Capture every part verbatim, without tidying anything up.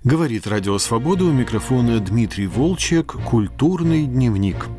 Говорит Радио Свобода, у микрофона Дмитрий Волчек, «Культурный дневник».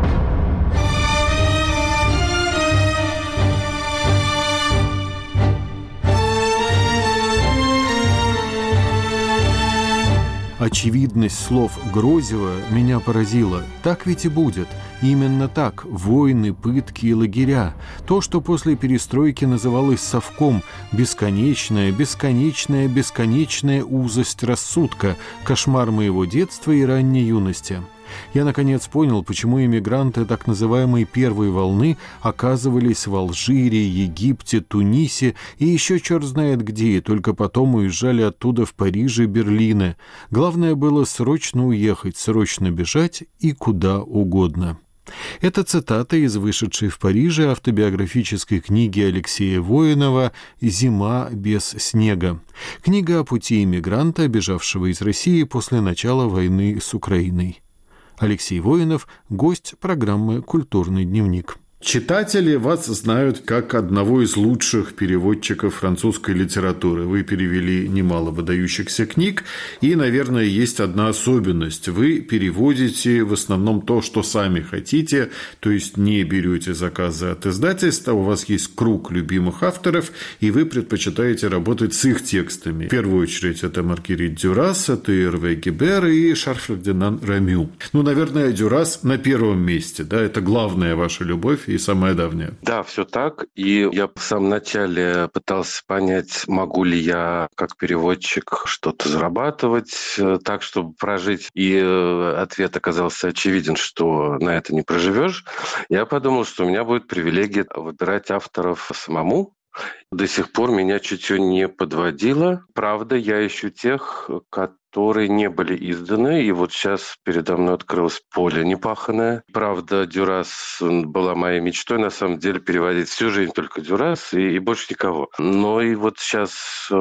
Очевидность слов Грозева меня поразила. Так ведь и будет. Именно так. Войны, пытки и лагеря. То, что после перестройки называлось совком. Бесконечная, бесконечная, бесконечная узость рассудка. Кошмар моего детства и ранней юности. Я, наконец, понял, почему иммигранты так называемой первой волны оказывались в Алжире, Египте, Тунисе и еще черт знает где, и только потом уезжали оттуда в Париж и Берлин. Главное было срочно уехать, срочно бежать и куда угодно. Это цитата из вышедшей в Париже автобиографической книги Алексея Воинова «Зима без снега». Книга о пути иммигранта, бежавшего из России после начала войны с Украиной. Алексей Воинов, гость программы «Культурный дневник». Читатели вас знают как одного из лучших переводчиков французской литературы. Вы перевели немало выдающихся книг, и, наверное, есть одна особенность. Вы переводите в основном то, что сами хотите, то есть не берете заказы от издательства, у вас есть круг любимых авторов, и вы предпочитаете работать с их текстами. В первую очередь это Маргерит Дюрас, это Эрве Гибер и Шарль-Фердинанд Рамю. Ну, наверное, Дюрас на первом месте, да, это главная ваша любовь и самая давняя. Да, все так. И я в самом начале пытался понять, могу ли я как переводчик что-то зарабатывать так, чтобы прожить. И ответ оказался очевиден, что на это не проживешь. Я подумал, что у меня будет привилегия выбирать авторов самому. До сих пор меня чутье не подводило. Правда, я ищу тех, которые не были изданы, и вот сейчас передо мной открылось поле непаханное. Правда, Дюрас была моей мечтой, на самом деле, переводить всю жизнь только Дюрас и, и больше никого. Но и вот сейчас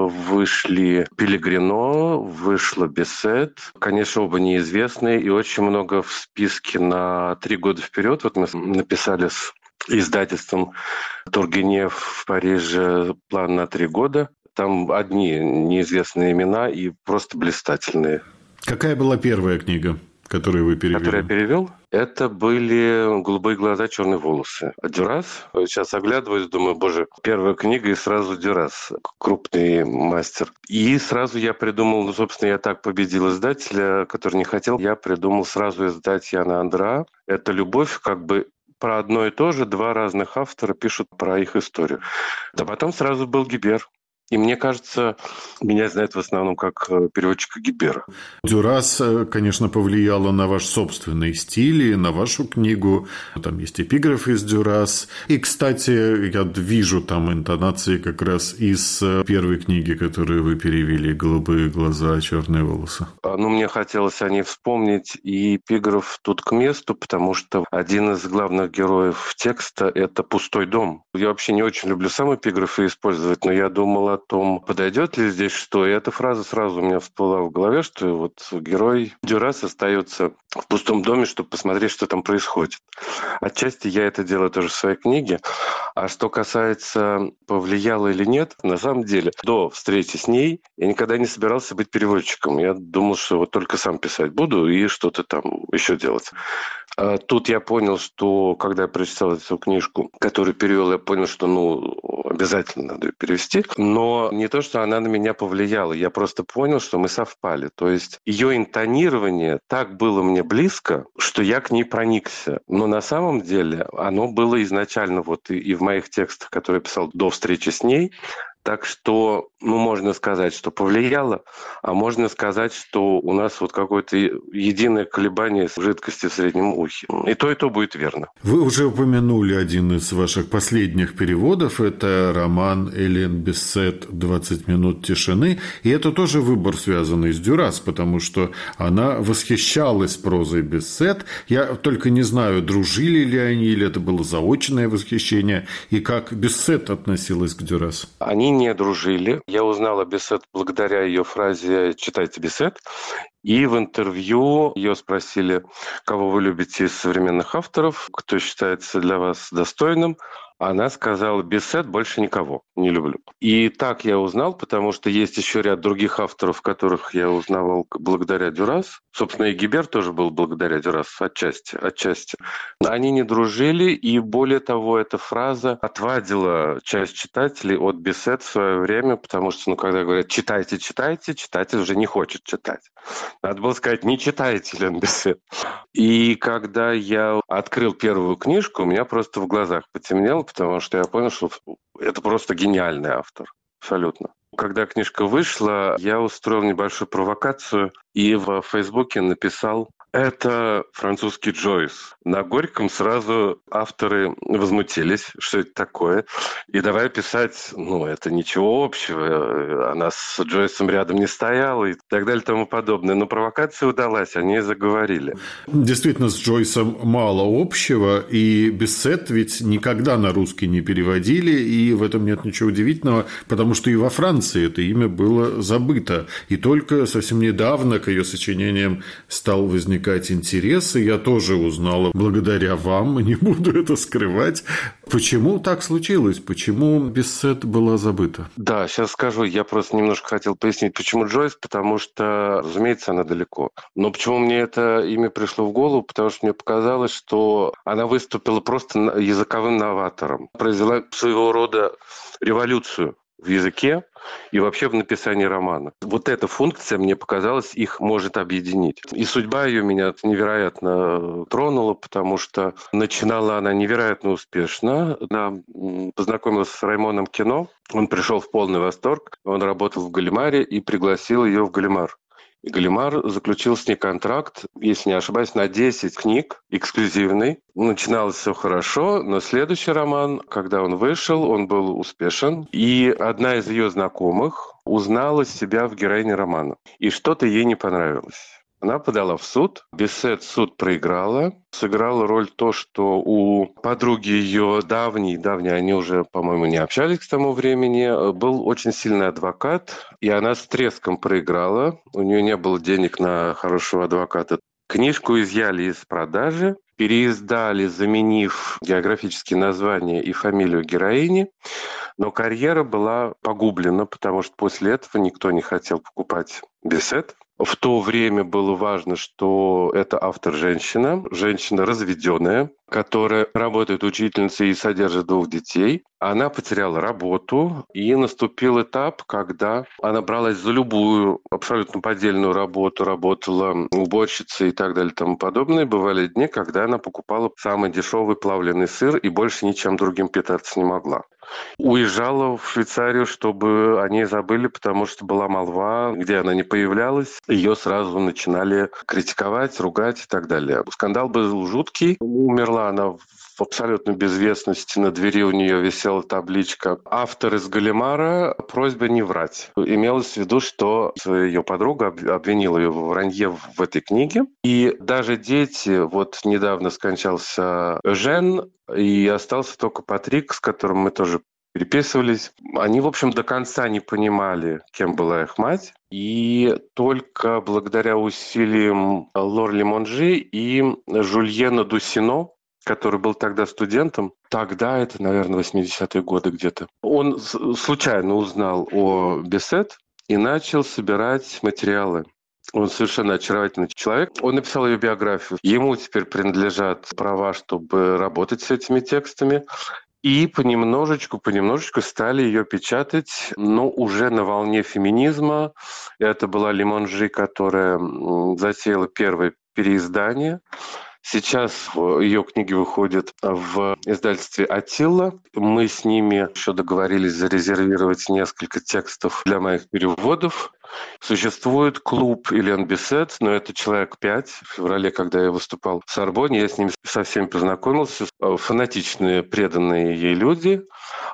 вышли Пеллегрино, вышла Бессет. Конечно, оба неизвестные, и очень много в списке на три года вперед. Вот мы написали с издательством Тургенев в Париже план на три года. Там одни неизвестные имена и просто блистательные. Какая была первая книга, которую вы перевели? Которую я перевел? Это были «Голубые глаза, черные волосы». Дюрас. Сейчас оглядываюсь, думаю, боже, первая книга и сразу Дюрас, крупный мастер. И сразу я придумал, ну, собственно, я так победил издателя, который не хотел. Я придумал сразу издать Яна Андреа. Это любовь, как бы про одно и то же, два разных автора пишут про их историю. Да потом сразу был Гибер. И мне кажется, меня знают в основном как переводчика Гибера. Дюрас, конечно, повлияла на ваш собственный стиль и на вашу книгу. Там есть эпиграф из Дюрас. И, кстати, я вижу там интонации как раз из первой книги, которую вы перевели, «Голубые глаза, черные волосы». Ну, мне хотелось о ней вспомнить, и эпиграф тут к месту, потому что один из главных героев текста – это пустой дом. Я вообще не очень люблю сам эпиграфы использовать, но я думал о том, подойдет ли здесь что. И эта фраза сразу у меня всплыла в голове, что вот герой Дюрас остается в пустом доме, чтобы посмотреть, что там происходит. Отчасти я это делаю тоже в своей книге. А что касается, повлияло или нет, на самом деле, до встречи с ней я никогда не собирался быть переводчиком. Я думал, что вот только сам писать буду и что-то там еще делать. А тут я понял, что когда я прочитал эту книжку, которую перевел, я понял, что ну обязательно надо ее перевести. Но не то, что она на меня повлияла, я просто понял, что мы совпали. То есть ее интонирование так было мне близко, что я к ней проникся. Но на самом деле оно было изначально вот и, и в моих текстах, которые я писал до встречи с ней. Так что, ну, можно сказать, что повлияло, а можно сказать, что у нас вот какое-то единое колебание жидкости в среднем ухе. И то, и то будет верно. Вы уже упомянули один из ваших последних переводов. Это роман Элен Бессет «двадцать минут тишины». И это тоже выбор, связанный с Дюрас, потому что она восхищалась прозой Бессет. Я только не знаю, дружили ли они, или это было заочное восхищение, и как Бессет относилась к Дюрас. Они не дружили. Я узнал о Бессет благодаря ее фразе «читайте Бессет». И в интервью ее спросили, кого вы любите из современных авторов, кто считается для вас достойным. Она сказала: Бессет больше никого не люблю. И так я узнал, потому что есть еще ряд других авторов, которых я узнавал благодаря Дюрас. Собственно, и Гибер тоже был благодаря Дюрас отчасти, отчасти. Они не дружили, и более того, эта фраза отвадила часть читателей от Бессет в свое время, потому что, ну, когда говорят «читайте, читайте», читатель уже не хочет читать. Надо было сказать «не читайте, Лен Бессет». И когда я открыл первую книжку, у меня просто в глазах потемнело, потому что я понял, что это просто гениальный автор. Абсолютно. Когда книжка вышла, я устроил небольшую провокацию и в Фейсбуке написал: это французский Джойс. На Горьком сразу авторы возмутились, что это такое. И давай писать, ну, это ничего общего, она с Джойсом рядом не стояла и так далее и тому подобное. Но провокация удалась, они заговорили. Действительно, с Джойсом мало общего, и Бессет ведь никогда на русский не переводили, и в этом нет ничего удивительного, потому что и во Франции это имя было забыто. И только совсем недавно к ее сочинениям стал возникать интерес, и я тоже узнала благодаря вам, не буду это скрывать. Почему так случилось? Почему Бессет была забыта? Да, сейчас скажу. Я просто немножко хотел пояснить, почему Джойс, потому что, разумеется, она далеко. Но почему мне это имя пришло в голову? Потому что мне показалось, что она выступила просто языковым новатором. Произвела своего рода революцию в языке и вообще в написании романа. Вот эта функция, мне показалось, их может объединить. И судьба ее меня невероятно тронула, потому что начинала она невероятно успешно. Она познакомилась с Раймоном Кино, он пришел в полный восторг, он работал в Галимаре и пригласил ее в Галимар. И Галимар заключил с ней контракт, если не ошибаюсь, на десять книг, эксклюзивный. Начиналось все хорошо, но следующий роман, когда он вышел, он был успешен. И одна из ее знакомых узнала себя в героине романа. И что-то ей не понравилось. Она подала в суд. Бессет суд проиграла. Сыграла роль то, что у подруги ее давней, давней, они уже, по-моему, не общались к тому времени, был очень сильный адвокат, и она с треском проиграла. У нее не было денег на хорошего адвоката. Книжку изъяли из продажи, переиздали, заменив географические названия и фамилию героини, но карьера была погублена, потому что после этого никто не хотел покупать Бессет. В то время было важно, что это автор женщина, женщина разведенная, которая работает учительницей и содержит двух детей. Она потеряла работу, и наступил этап, когда она бралась за любую абсолютно поддельную работу, работала уборщицей и так далее и тому подобное. Бывали дни, когда она покупала самый дешевый плавленый сыр и больше ничем другим питаться не могла. Уезжала в Швейцарию, чтобы о ней забыли, потому что была молва, где она не появлялась. Ее сразу начинали критиковать, ругать и так далее. Скандал был жуткий. Умерла она в абсолютной безвестности. На двери у нее висела табличка «Автор из Галимара. Просьба не врать». Имелось в виду, что ее подруга обвинила ее в вранье в этой книге. И даже дети, вот недавно скончался Жен, и остался только Патрик, с которым мы тоже переписывались. Они, в общем, до конца не понимали, кем была их мать. И только благодаря усилиям Лорли Монжи и Жульена Дусино, который был тогда студентом, тогда, это, наверное, восьмидесятые годы где-то, он случайно узнал о Бессет и начал собирать материалы. Он совершенно очаровательный человек. Он написал ее биографию. Ему теперь принадлежат права, чтобы работать с этими текстами. И понемножечку, понемножечку стали ее печатать, но уже на волне феминизма. Это была Лимонжи, которая затеяла первое переиздание. Сейчас ее книги выходят в издательстве «Аттила». Мы с ними еще договорились зарезервировать несколько текстов для моих переводов. Существует клуб Элен Бессет, но это человек пять. В феврале, когда я выступал в Сорбонне, я с ними со всеми познакомился. Фанатичные, преданные ей люди.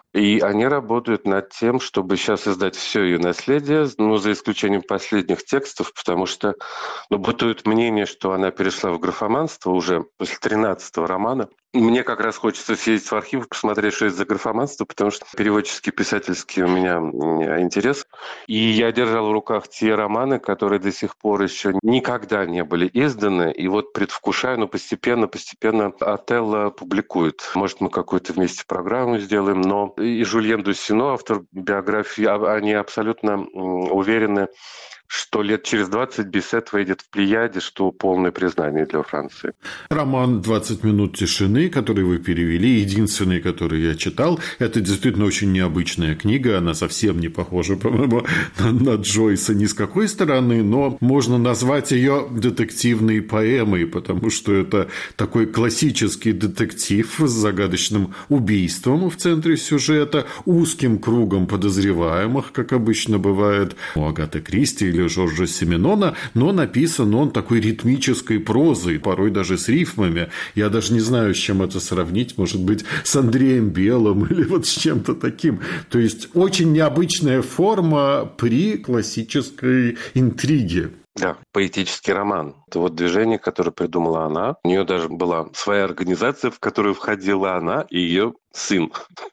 И они работают над тем, чтобы сейчас издать все ее наследие, ну, за исключением последних текстов, потому что ну, бытует мнение, что она перешла в графоманство уже после тринадцатого романа. Мне как раз хочется съездить в архив и посмотреть, что это за графоманство, потому что переводческий, писательский у меня интерес. И я держал в руках те романы, которые до сих пор еще никогда не были изданы. И вот предвкушаю, но постепенно, постепенно Отелло публикует. Может, мы какую-то вместе программу сделаем, но и Жюльен Дуссино, автор биографии, они абсолютно уверены, что лет через двадцать Бисет выйдет в Плеяде, что полное признание для Франции. Роман «двадцать минут тишины», который вы перевели, единственный, который я читал, это действительно очень необычная книга. Она совсем не похожа, по-моему, на, на Джойса ни с какой стороны, но можно назвать ее детективной поэмой, потому что это такой классический детектив с загадочным убийством в центре сюжета, узким кругом подозреваемых, как обычно бывает у Агаты Кристи или Жоржа Сименона, но написан он такой ритмической прозой, порой даже с рифмами. Я даже не знаю, с чем это сравнить. Может быть, с Андреем Белым или вот с чем-то таким. То есть, очень необычная форма при классической интриге. Да, поэтический роман. Это вот движение, которое придумала она. У нее даже была своя организация, в которую входила она и ее сын.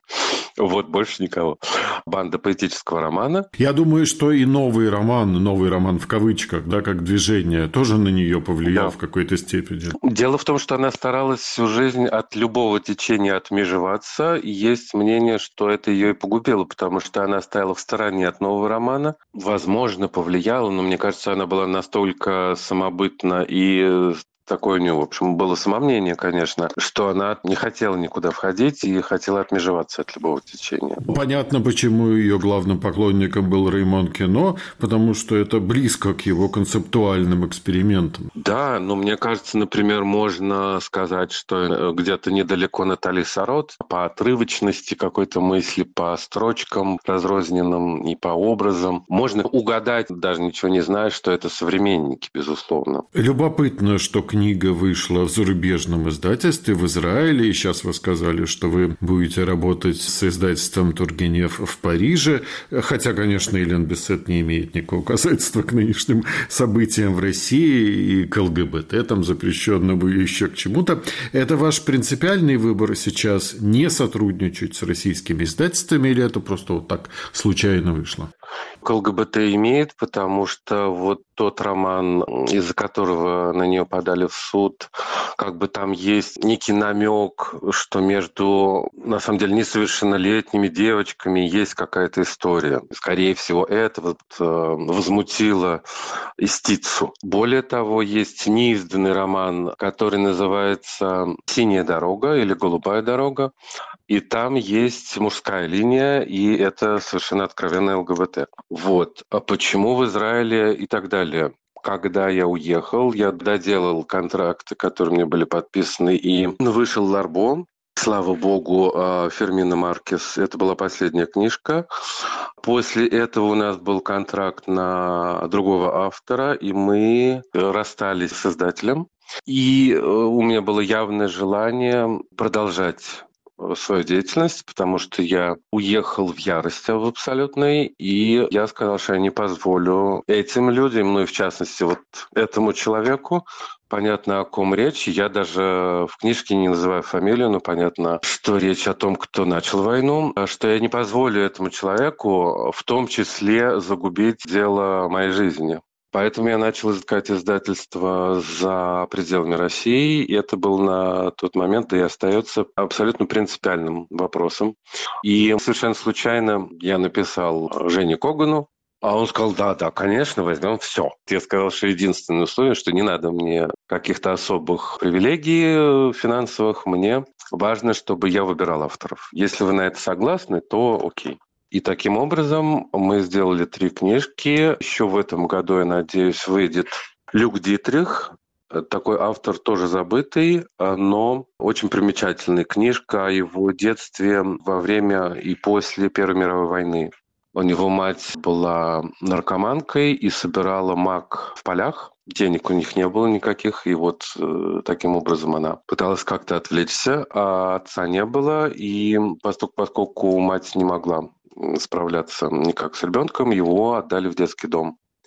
Вот, больше никого. Банда поэтического романа. Я думаю, что и новый роман, новый роман в кавычках, да, как движение, тоже на нее повлиял, да, в какой-то степени. Дело в том, что она старалась всю жизнь от любого течения отмежеваться. И есть мнение, что это ее и погубило, потому что она стояла в стороне от нового романа. Возможно, повлияло, но мне кажется, она была настолько самобытна и такое у нее, в общем, было самомнение, конечно, что она не хотела никуда входить и хотела отмежеваться от любого течения. Понятно, почему ее главным поклонником был Реймон Кено, потому что это близко к его концептуальным экспериментам. Да, но мне кажется, например, можно сказать, что где-то недалеко Натали Сарот по отрывочности какой-то мысли, по строчкам разрозненным и по образам. Можно угадать, даже ничего не зная, что это современники, безусловно. Любопытно, что книга вышла в зарубежном издательстве в Израиле, и сейчас вы сказали, что вы будете работать с издательством Тургенев в Париже, хотя, конечно, Элен Бисет не имеет никакого касательства к нынешним событиям в России и к ЛГБТ, там запрещенному и еще к чему-то. Это ваш принципиальный выбор сейчас не сотрудничать с российскими издательствами, или это просто вот так случайно вышло? К ЛГБТ имеет, потому что вот тот роман, из-за которого на нее подали в суд, как бы там есть некий намек, что между, на самом деле, несовершеннолетними девочками есть какая-то история. Скорее всего, это вот, э, возмутило истицу. Более того, есть неизданный роман, который называется «Синяя дорога» или «Голубая дорога». И там есть мужская линия, и это совершенно откровенная ЛГБТ. Вот. А почему в Израиле и так далее? Когда я уехал, я доделал контракты, которые мне были подписаны, и вышел «Ларбо». Слава богу, Фермино Маркес. Это была последняя книжка. После этого у нас был контракт на другого автора, и мы расстались с издателем. И у меня было явное желание продолжать свою деятельность, потому что я уехал в ярости в абсолютной, и я сказал, что я не позволю этим людям, ну и в частности вот этому человеку, понятно, о ком речь. Я даже в книжке не называю фамилию, но понятно, что речь о том, кто начал войну, что я не позволю этому человеку в том числе загубить дело моей жизни. Поэтому я начал искать издательство за пределами России, и это был на тот момент, да и остается абсолютно принципиальным вопросом. И совершенно случайно я написал Жене Когану, а он сказал, да, да, конечно, возьмем все. Я сказал, что единственное условие, что не надо мне каких-то особых привилегий финансовых, мне важно, чтобы я выбирал авторов. Если вы на это согласны, то окей. И таким образом мы сделали три книжки. Еще в этом году, я надеюсь, выйдет Люк Дитрих. Такой автор тоже забытый, но очень примечательная книжка о его детстве во время и после Первой мировой войны. У него мать была наркоманкой и собирала мак в полях. Денег у них не было никаких, и вот э, таким образом она пыталась как-то отвлечься, а отца не было, и поскольку, поскольку мать не могла справляться никак с ребенком, его отдали в детский дом.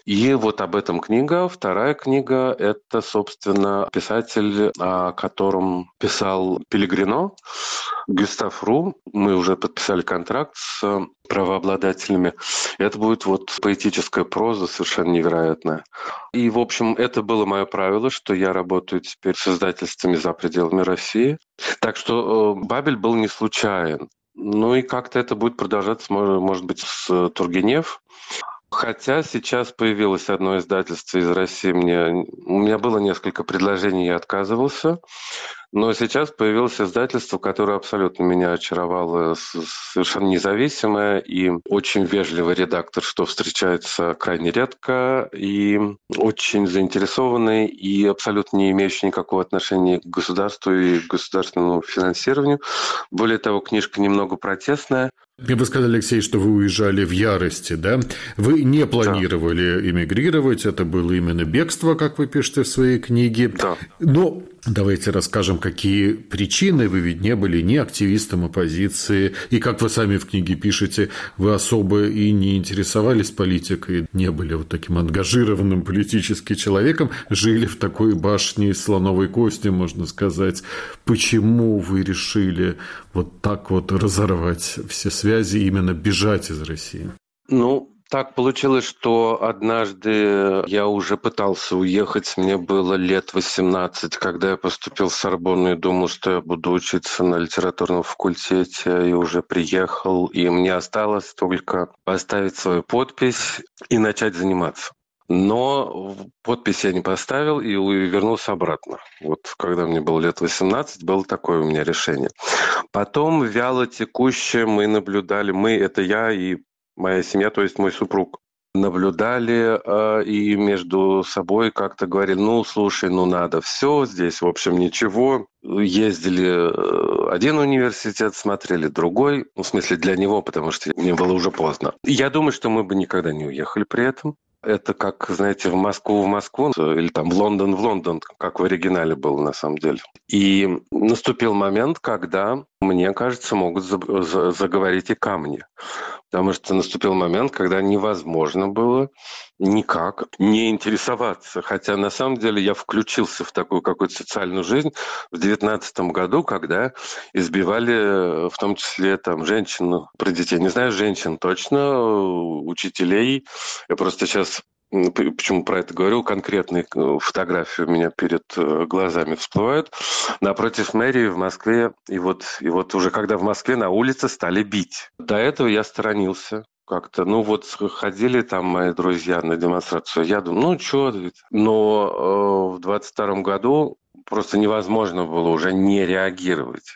И вот об этом книга. Вторая книга – это, собственно, писатель, о котором писал Пеллегрино, Гюстав Ру. Мы уже подписали контракт с правообладателями. Это будет вот поэтическая проза совершенно невероятная. И, в общем, это было мое правило, что я работаю теперь с издательствами за пределами России. Так что «Бабель» был не случайен. Ну и как-то это будет продолжаться, может быть, с Тургенев. Хотя сейчас появилось одно издательство из России. Мне, у меня было несколько предложений, я отказывался. Но сейчас появилось издательство, которое абсолютно меня очаровало. Совершенно независимое и очень вежливый редактор, что встречается крайне редко, и очень заинтересованный, и абсолютно не имеющий никакого отношения к государству и к государственному финансированию. Более того, книжка немного протестная. Вы сказали, Алексей, что вы уезжали в ярости, да? Вы не планировали да. эмигрировать, это было именно бегство, как вы пишете в своей книге. Да. Но давайте расскажем, какие причины. Вы ведь не были ни активистом оппозиции, и, как вы сами в книге пишете, вы особо и не интересовались политикой, не были вот таким ангажированным политическим человеком, жили в такой башне из слоновой кости, можно сказать. Почему вы решили вот так вот разорвать все связи, именно бежать из России? Ну, так получилось, что однажды я уже пытался уехать, мне было лет восемнадцать, когда я поступил в Сорбонну и думал, что я буду учиться на литературном факультете, и уже приехал, и мне осталось только поставить свою подпись и начать заниматься. Но подпись я не поставил и вернулся обратно. Вот когда мне было лет восемнадцать, было такое у меня решение. Потом вяло текуще мы наблюдали, мы, это я и моя семья, то есть мой супруг, наблюдали э, и между собой как-то говорили, ну, слушай, ну, надо все, здесь, в общем, ничего. Ездили один университет, смотрели другой, ну, в смысле для него, потому что мне было уже поздно. Я думаю, что мы бы никогда не уехали при этом. Это как, знаете, в Москву в Москву или там в Лондон в Лондон, как в оригинале было на самом деле. И наступил момент, когда, мне кажется, могут заговорить и камни. Потому что наступил момент, когда невозможно было никак не интересоваться. Хотя на самом деле я включился в такую какую-то социальную жизнь в девятнадцатом году, когда избивали в том числе там женщин, про детей. Не знаю, женщин точно, учителей. Я просто сейчас, почему про это говорю, конкретные фотографии у меня перед глазами всплывают. Напротив мэрии в Москве. И вот, и вот уже когда в Москве на улице стали бить. До этого я сторонился. Как-то, ну вот ходили там мои друзья на демонстрацию, я думаю, ну что, но э, в двадцать втором году просто невозможно было уже не реагировать.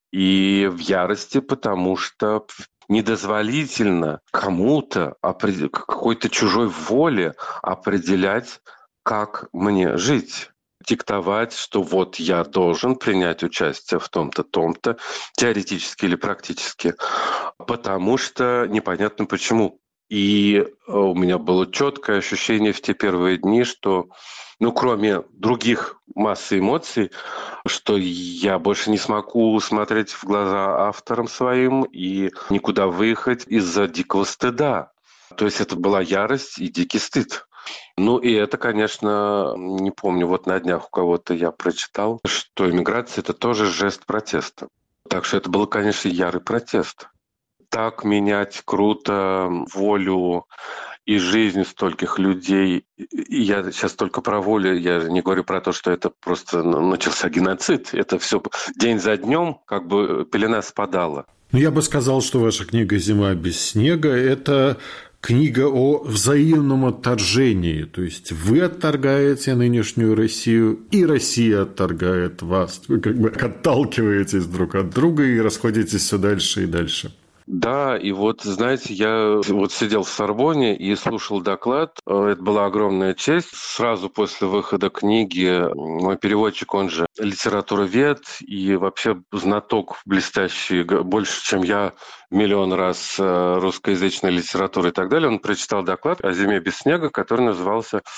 И в ярости, потому что недозволительно кому-то, какой-то чужой воле определять, как мне жить. Диктовать, что вот я должен принять участие в том-то, том-то, теоретически или практически, потому что непонятно почему. И у меня было четкое ощущение в те первые дни, что, ну, кроме других массы эмоций, что я больше не смогу смотреть в глаза авторам своим и никуда выехать из-за дикого стыда. То есть это была ярость и дикий стыд. Ну, и это, конечно, не помню, вот на днях у кого-то я прочитал, что иммиграция – это тоже жест протеста. Так что это был, конечно, ярый протест. Так менять круто волю и жизнь стольких людей. И я сейчас только про волю, я не говорю про то, что это просто начался геноцид. Это все день за днем, как бы пелена спадала. Ну, я бы сказал, что ваша книга «Зима без снега» – это книга о взаимном отторжении. То есть вы отторгаете нынешнюю Россию, и Россия отторгает вас. Вы как бы отталкиваетесь друг от друга и расходитесь все дальше и дальше. Да, и вот, знаете, я вот сидел в Сорбонне и слушал доклад. Это была огромная честь. Сразу после выхода книги мой переводчик, он же литературовед и вообще знаток блестящий, больше, чем я, миллион раз русскоязычной литературы и так далее. Он прочитал доклад о «Зиме без снега», который назывался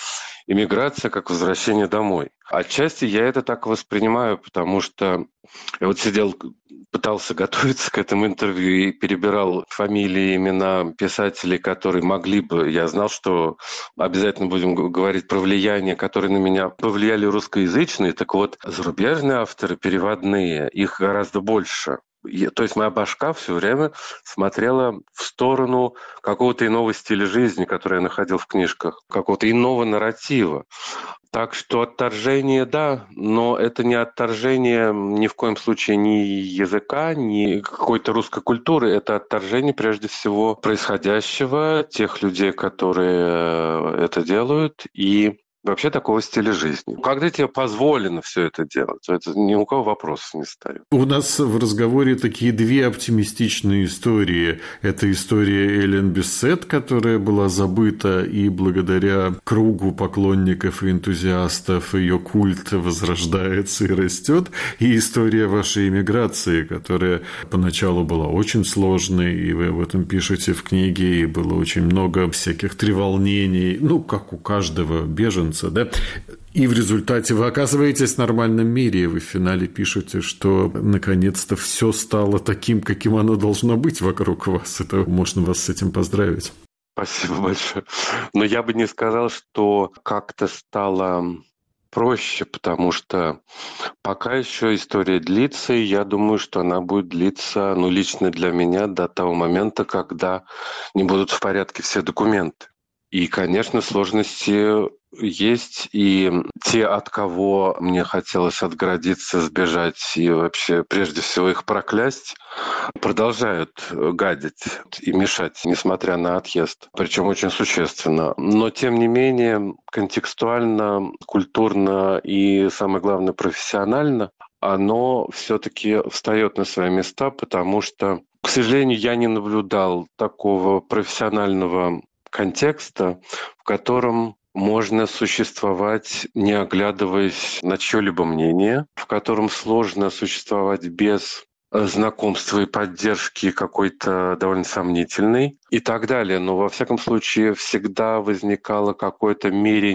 иммиграция как возвращение домой. Отчасти я это так воспринимаю, потому что я вот сидел, пытался готовиться к этому интервью и перебирал фамилии, имена писателей, которые могли бы... Я знал, что обязательно будем говорить про влияние, которые на меня повлияли русскоязычные. Так вот, зарубежные авторы, переводные, их гораздо больше. То есть моя башка все время смотрела в сторону какого-то иного стиля жизни, который я находил в книжках, какого-то иного нарратива. Так что отторжение, да, но это не отторжение ни в коем случае ни языка, ни какой-то русской культуры. Это отторжение, прежде всего, происходящего, тех людей, которые это делают, и вообще такого стиля жизни. Когда тебе позволено все это делать, это ни у кого вопросов не стоит. У нас в разговоре такие две оптимистичные истории. Это история Элен Биссет, которая была забыта, и благодаря кругу поклонников и энтузиастов ее культ возрождается и растет. И история вашей эмиграции, которая поначалу была очень сложной, и вы об этом пишете в книге, и было очень много всяких треволнений, ну, как у каждого беженца, да? И в результате вы оказываетесь в нормальном мире, и вы в финале пишете, что наконец-то все стало таким, каким оно должно быть вокруг вас. Это можно вас с этим поздравить. Спасибо большое. Но я бы не сказал, что как-то стало проще, потому что пока еще история длится, и я думаю, что она будет длиться, ну, лично для меня, до того момента, когда не будут в порядке все документы. И, конечно, сложности есть, и те, от кого мне хотелось отгородиться, сбежать и вообще, прежде всего, их проклясть, продолжают гадить и мешать, несмотря на отъезд, причем очень существенно. Но, тем не менее, контекстуально, культурно и, самое главное, профессионально оно все-таки встает на свои места, потому что, к сожалению, я не наблюдал такого профессионального контекста, в котором можно существовать, не оглядываясь на чье-либо мнение, в котором сложно существовать без знакомства и поддержки какой-то довольно сомнительной и так далее. Но, во всяком случае, всегда возникало какое-то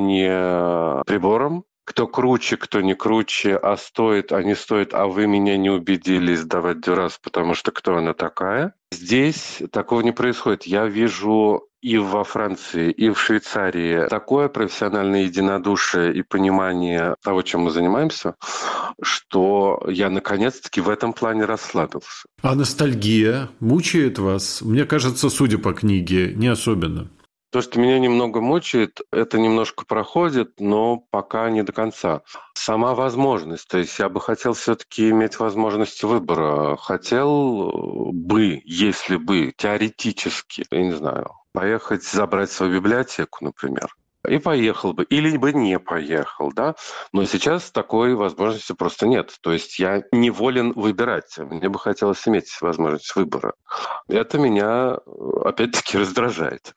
мерение прибором. Кто круче, кто не круче, а стоит, а не стоит, а вы меня не убедили сдавать дюрас, потому что кто она такая. Здесь такого не происходит. Я вижу и во Франции, и в Швейцарии такое профессиональное единодушие и понимание того, чем мы занимаемся, что я наконец-таки в этом плане расслабился. А ностальгия мучает вас? Мне кажется, судя по книге, не особенно. То, что меня немного мучает, это немножко проходит, но пока не до конца. Сама возможность. То есть я бы хотел все-таки иметь возможность выбора. Хотел бы, если бы, теоретически, я не знаю, поехать забрать свою библиотеку, например. И поехал бы. Или бы не поехал, да? Но сейчас такой возможности просто нет. То есть я не волен выбирать. Мне бы хотелось иметь возможность выбора. Это меня, опять-таки, раздражает.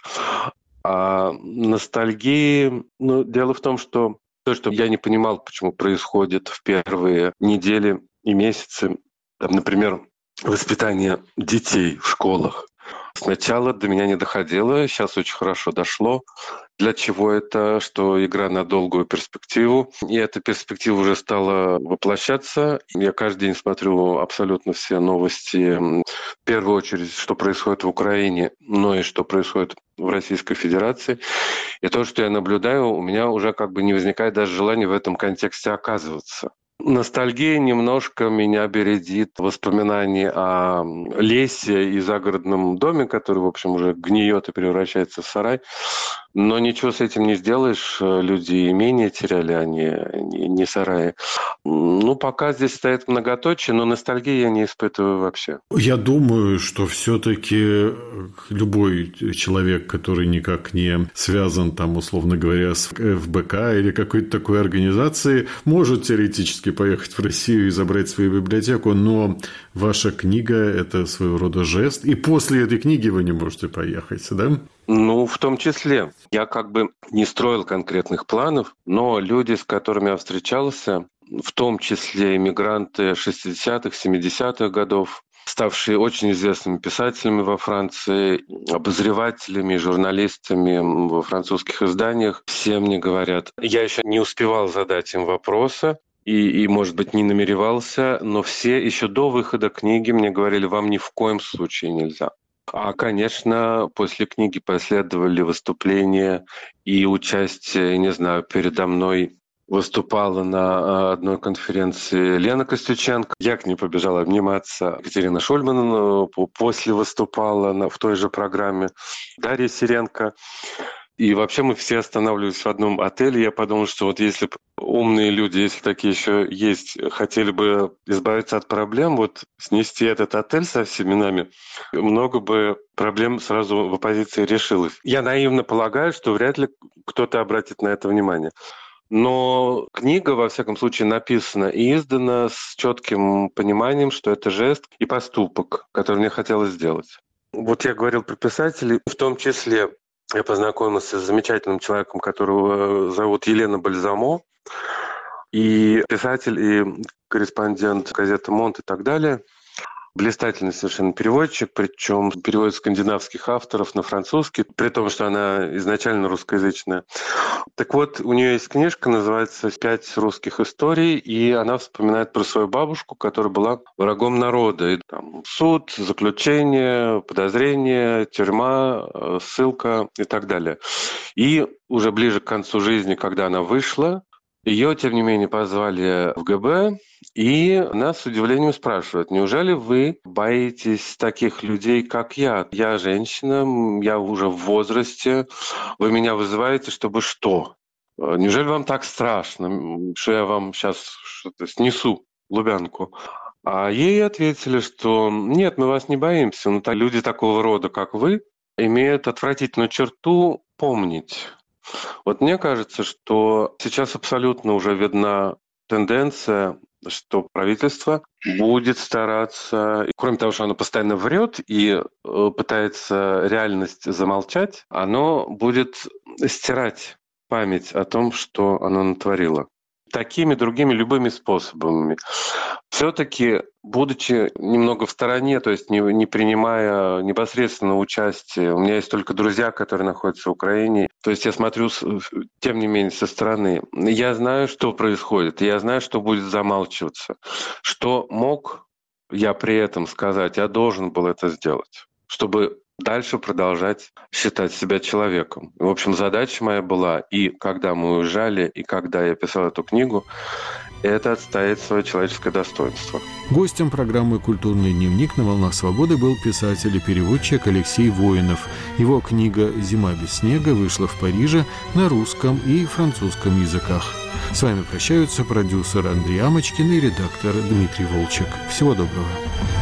А ностальгии, ну, дело в том, что то, что я не понимал, почему происходит в первые недели и месяцы, там, например, воспитание детей в школах. Сначала до меня не доходило, сейчас очень хорошо дошло. Для чего это? Что игра на долгую перспективу. И эта перспектива уже стала воплощаться. Я каждый день смотрю абсолютно все новости. В первую очередь, что происходит в Украине, но и что происходит в Российской Федерации. И то, что я наблюдаю, у меня уже как бы не возникает даже желания в этом контексте оказываться. Ностальгия немножко меня бередит воспоминания о лесе и загородном доме, который, в общем, уже гниет и превращается в сарай. Но ничего с этим не сделаешь. Люди имения теряли, а не, не, не сараи. Ну, пока здесь стоит многоточие, но ностальгии я не испытываю вообще. Я думаю, что все-таки любой человек, который никак не связан, там, условно говоря, с эф бэ ка или какой-то такой организацией, может теоретически поехать в Россию и забрать свою библиотеку, но ваша книга – это своего рода жест, и после этой книги вы не можете поехать, да? Ну, в том числе. Я как бы не строил конкретных планов, но люди, с которыми я встречался, в том числе иммигранты шестидесятых, семидесятых годов, ставшие очень известными писателями во Франции, обозревателями, журналистами во французских изданиях. Все мне говорят, я еще не успевал задать им вопросы, и, и, может быть, не намеревался, но все еще до выхода книги мне говорили, вам ни в коем случае нельзя. А, конечно, после книги последовали выступления и участие, не знаю, передо мной выступала на одной конференции Лена Костюченко. Я к ней побежала обниматься. Екатерина Шульман после выступала в той же программе. Дарья Сиренко. И вообще мы все останавливались в одном отеле. Я подумал, что вот если умные люди, если такие еще есть, хотели бы избавиться от проблем, вот снести этот отель со всеми нами, много бы проблем сразу в оппозиции решилось. Я наивно полагаю, что вряд ли кто-то обратит на это внимание. Но книга, во всяком случае, написана и издана с четким пониманием, что это жест и поступок, который мне хотелось сделать. Вот я говорил про писателей, в том числе я познакомился с замечательным человеком, которого зовут Елена Бальзамо, и писатель, и корреспондент газеты «Монт» и так далее. Блистательный совершенно переводчик, причем переводит скандинавских авторов на французский, при том, что она изначально русскоязычная. Так вот, у нее есть книжка, называется «Пять русских историй», и она вспоминает про свою бабушку, которая была врагом народа. И там суд, заключение, подозрение, тюрьма, ссылка и так далее. И уже ближе к концу жизни, когда она вышла, ее, тем не менее, позвали в гэ бэ, и она с удивлением спрашивает, неужели вы боитесь таких людей, как я? Я женщина, я уже в возрасте, вы меня вызываете, чтобы что? Неужели вам так страшно, что я вам сейчас что-то снесу, Лубянку? А ей ответили, что нет, мы вас не боимся, но люди такого рода, как вы, имеют отвратительную черту помнить. Вот мне кажется, что сейчас абсолютно уже видна тенденция, что правительство будет стараться, кроме того, что оно постоянно врет и пытается реальность замолчать, оно будет стирать память о том, что оно натворило. Такими, другими, любыми способами. Все-таки, будучи немного в стороне, то есть не, не принимая непосредственного участия, у меня есть только друзья, которые находятся в Украине, то есть я смотрю, тем не менее, со стороны. Я знаю, что происходит, я знаю, что будет замалчиваться. Что мог я при этом сказать, я должен был это сделать, чтобы дальше продолжать считать себя человеком. В общем, задача моя была, и когда мы уезжали, и когда я писал эту книгу, это отстоять свое человеческое достоинство. Гостем программы «Культурный дневник» на «Волнах свободы» был писатель и переводчик Алексей Воинов. Его книга «Зима без снега» вышла в Париже на русском и французском языках. С вами прощаются продюсер Андрей Амочкин и редактор Дмитрий Волчек. Всего доброго.